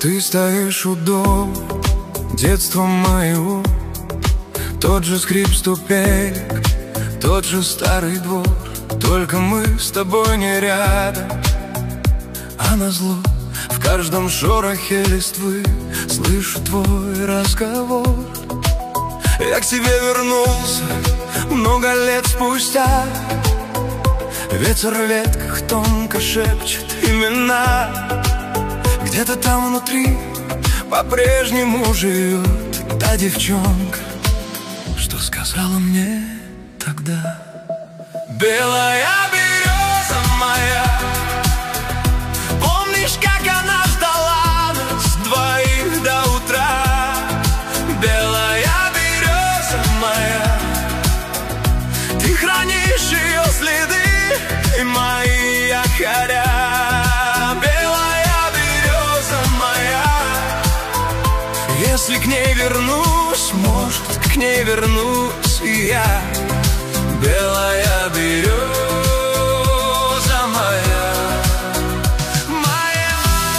Ты стоишь у дома, детства моего. Тот же скрип ступенек, тот же старый двор. Только мы с тобой не рядом, а назло в каждом шорохе листвы слышу твой разговор. Я к тебе вернулся много лет спустя. Ветер в ветках тонко шепчет имена. Где-то там внутри по-прежнему живет та девчонка, что сказала мне тогда: белая береза моя, помнишь, как она ждала нас двоих до утра? Белая береза моя, ты хранишь ее следы и мои якоря. Белая береза моя, если к ней вернусь, может, к ней вернусь и я. Белая береза моя, моя.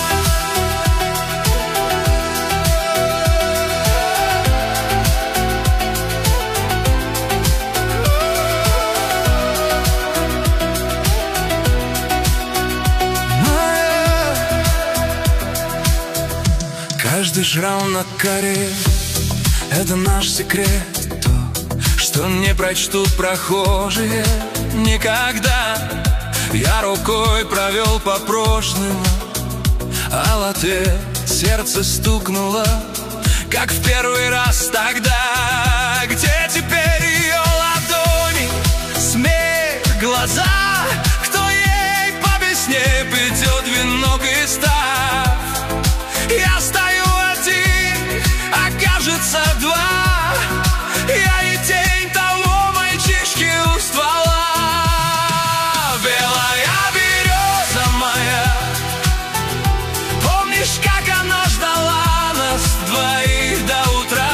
Каждый шрам на коре — это наш секрет, что не прочтут прохожие никогда. Я рукой провел по прошлым, а в ответ сердце стукнуло, как в первый раз тогда. Где теперь ее ладони, смех, глаза? Кто ей по весне плетет венок из став? Я стою один, а кажется два. Я и тень того мальчишки у ствола. Белая береза моя, помнишь, как она ждала нас двоих до утра?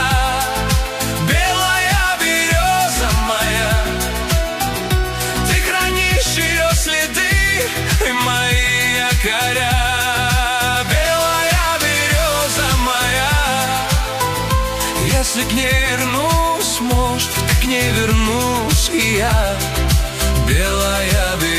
Белая береза моя, ты хранишь ее следы и мои якоря. Белая береза моя, если к ней вернусь, может, к ней вернусь и я. Белая береза.